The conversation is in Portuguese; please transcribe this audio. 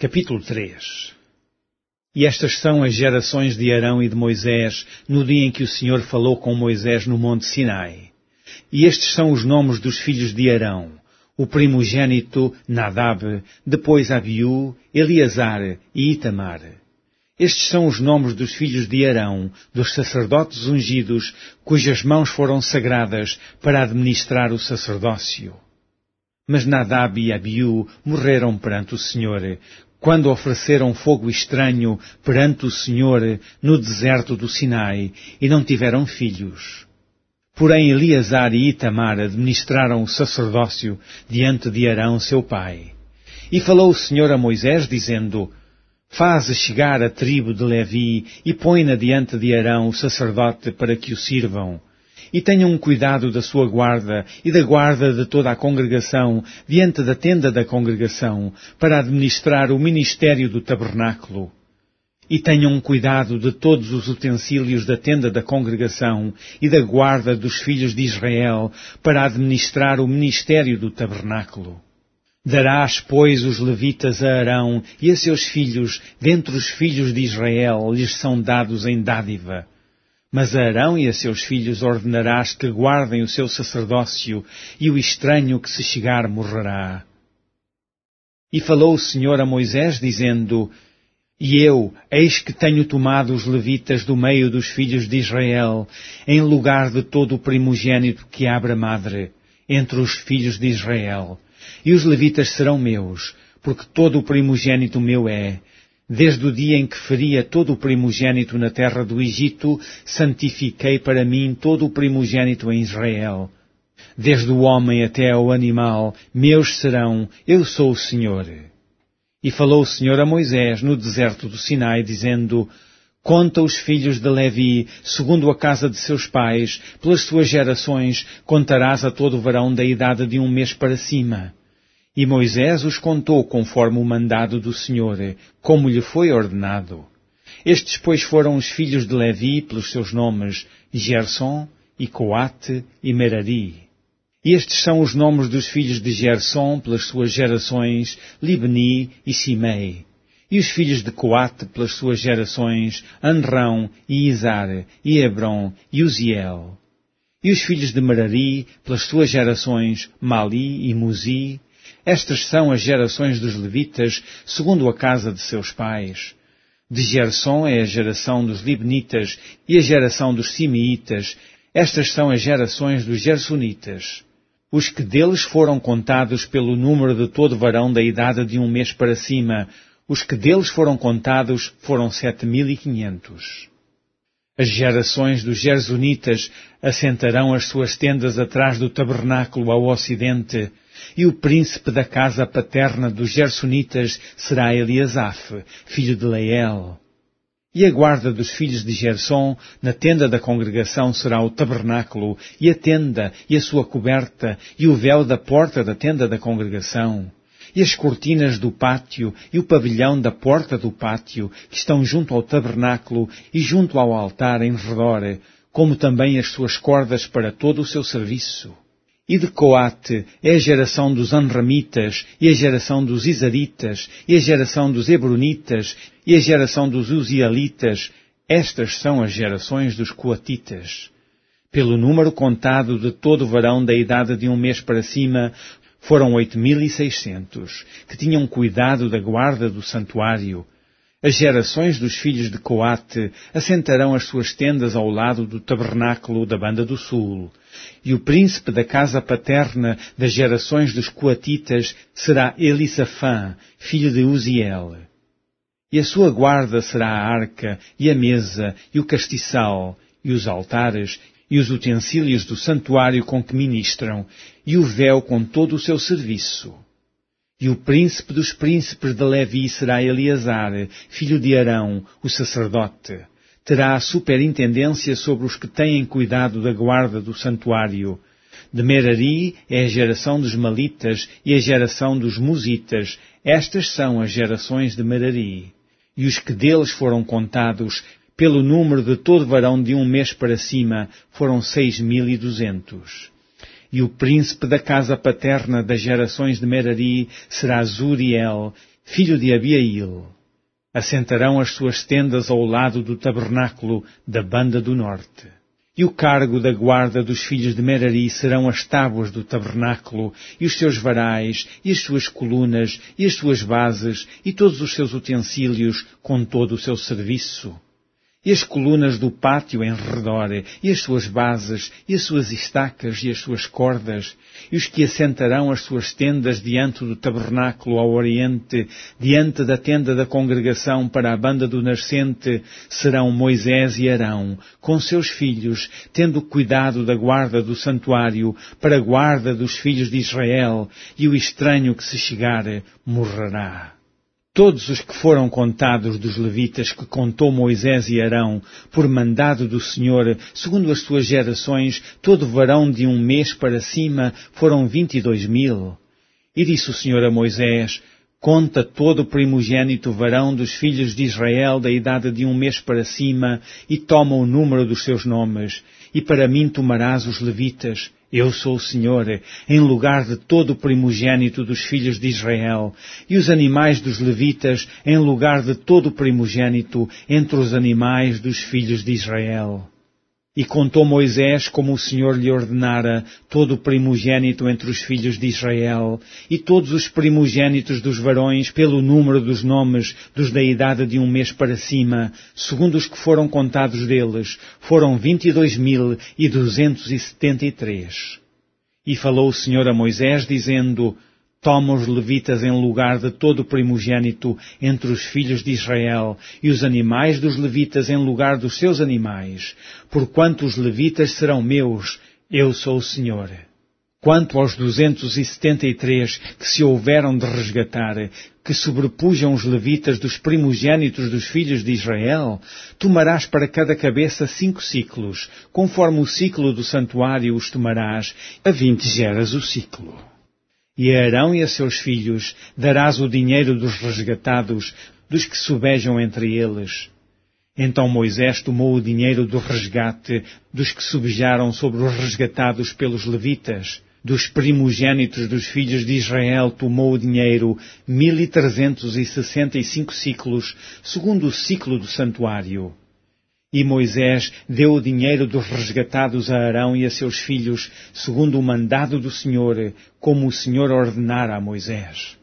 Capítulo 3. E estas são as gerações de Arão e de Moisés no dia em que o Senhor falou com Moisés no monte Sinai. E estes são os nomes dos filhos de Arão: o primogênito Nadab, depois Abiú, Eleazar e Itamar. Estes são os nomes dos filhos de Arão, dos sacerdotes ungidos, cujas mãos foram sagradas para administrar o sacerdócio. Mas Nadab e Abiú morreram perante o Senhor, quando ofereceram fogo estranho perante o Senhor no deserto do Sinai, e não tiveram filhos. Porém Eleazar e Itamar administraram o sacerdócio diante de Arão seu pai. E falou o Senhor a Moisés, dizendo: Faze chegar a tribo de Levi e põe-na diante de Arão o sacerdote para que o sirvam. E tenham cuidado da sua guarda e da guarda de toda a congregação diante da tenda da congregação, para administrar o ministério do tabernáculo. E tenham cuidado de todos os utensílios da tenda da congregação e da guarda dos filhos de Israel, para administrar o ministério do tabernáculo. Darás, pois, os levitas a Arão e a seus filhos, dentre os filhos de Israel, lhes são dados em dádiva. Mas a Arão e a seus filhos ordenarás que guardem o seu sacerdócio, e o estranho que se chegar morrerá. E falou o Senhor a Moisés, dizendo: E eu, eis que tenho tomado os levitas do meio dos filhos de Israel, em lugar de todo o primogênito que abre a madre, entre os filhos de Israel. E os levitas serão meus, porque todo o primogênito meu é. Desde o dia em que feria todo o primogênito na terra do Egito, santifiquei para mim todo o primogênito em Israel. Desde o homem até ao animal, meus serão, eu sou o Senhor. E falou o Senhor a Moisés no deserto do Sinai, dizendo: Conta os filhos de Levi, segundo a casa de seus pais, pelas suas gerações, contarás a todo varão da idade de 1 mês para cima. E Moisés os contou conforme o mandado do Senhor, como lhe foi ordenado. Estes, pois, foram os filhos de Levi pelos seus nomes: Gerson, e Coate, e Merari. E estes são os nomes dos filhos de Gerson pelas suas gerações: Libni e Simei. E os filhos de Coate pelas suas gerações: Anrão, e Izar, e Hebron, e Uziel. E os filhos de Merari pelas suas gerações: Mali e Muzi. Estas são as gerações dos levitas, segundo a casa de seus pais. De Gerson é a geração dos libnitas e a geração dos simeitas. Estas são as gerações dos gersonitas. Os que deles foram contados pelo número de todo varão da idade de 1 mês para cima, os que deles foram contados foram 7.500. As gerações dos gersonitas assentarão as suas tendas atrás do tabernáculo ao ocidente, e o príncipe da casa paterna dos gersonitas será Eliasaf, filho de Leel. E a guarda dos filhos de Gerson na tenda da congregação será o tabernáculo, e a tenda, e a sua coberta, e o véu da porta da tenda da congregação, e as cortinas do pátio, e o pavilhão da porta do pátio, que estão junto ao tabernáculo e junto ao altar em redor, como também as suas cordas para todo o seu serviço. E de Coate é a geração dos Anramitas, e a geração dos Izaritas, e a geração dos Hebronitas, e a geração dos Uzielitas. Estas são as gerações dos Coatitas. Pelo número contado de todo varão da idade de 1 mês para cima, foram 8.600, que tinham cuidado da guarda do santuário. As gerações dos filhos de Coate assentarão as suas tendas ao lado do tabernáculo da banda do sul. E o príncipe da casa paterna das gerações dos Coatitas será Elisafã, filho de Uziel. E a sua guarda será a arca, e a mesa, e o castiçal, e os altares, e os utensílios do santuário com que ministram, e o véu com todo o seu serviço. E o príncipe dos príncipes de Levi será Eleazar, filho de Arão, o sacerdote. Terá a superintendência sobre os que têm cuidado da guarda do santuário. De Merari é a geração dos Malitas e a geração dos Musitas. Estas são as gerações de Merari. E os que deles foram contados, pelo número de todo varão de 1 mês para cima, foram 6.200. E o príncipe da casa paterna das gerações de Merari será Zuriel, filho de Abiail. Assentarão as suas tendas ao lado do tabernáculo da banda do norte. E o cargo da guarda dos filhos de Merari serão as tábuas do tabernáculo, e os seus varais, e as suas colunas, e as suas bases, e todos os seus utensílios, com todo o seu serviço. E as colunas do pátio em redor, e as suas bases, e as suas estacas, e as suas cordas, e os que assentarão as suas tendas diante do tabernáculo ao oriente, diante da tenda da congregação para a banda do nascente, serão Moisés e Arão, com seus filhos, tendo cuidado da guarda do santuário, para a guarda dos filhos de Israel, e o estranho que se chegar morrerá. Todos os que foram contados dos levitas que contou Moisés e Arão, por mandado do Senhor, segundo as suas gerações, todo varão de 1 mês para cima, foram 22.000. E disse o Senhor a Moisés: conta todo o primogênito varão dos filhos de Israel da idade de 1 mês para cima, e toma o número dos seus nomes, e para mim tomarás os levitas. Eu sou o Senhor, em lugar de todo o primogênito dos filhos de Israel, e os animais dos levitas, em lugar de todo o primogênito entre os animais dos filhos de Israel. E contou Moisés, como o Senhor lhe ordenara, todo o primogênito entre os filhos de Israel, e todos os primogênitos dos varões, pelo número dos nomes dos da idade de 1 mês para cima, segundo os que foram contados deles, foram 22.273. E falou o Senhor a Moisés, dizendo: toma os levitas em lugar de todo o primogênito entre os filhos de Israel, e os animais dos levitas em lugar dos seus animais, porquanto os levitas serão meus, eu sou o Senhor. Quanto aos 273 que se houveram de resgatar, que sobrepujam os levitas dos primogênitos dos filhos de Israel, tomarás para cada cabeça 5 ciclos, conforme o ciclo do santuário os tomarás, a 20 geras o ciclo. E a Arão e a seus filhos darás o dinheiro dos resgatados, dos que sobejam entre eles. Então Moisés tomou o dinheiro do resgate dos que sobejaram sobre os resgatados pelos levitas. Dos primogênitos dos filhos de Israel tomou o dinheiro 1.365 ciclos, segundo o ciclo do santuário. E Moisés deu o dinheiro dos resgatados a Arão e a seus filhos, segundo o mandado do Senhor, como o Senhor ordenara a Moisés.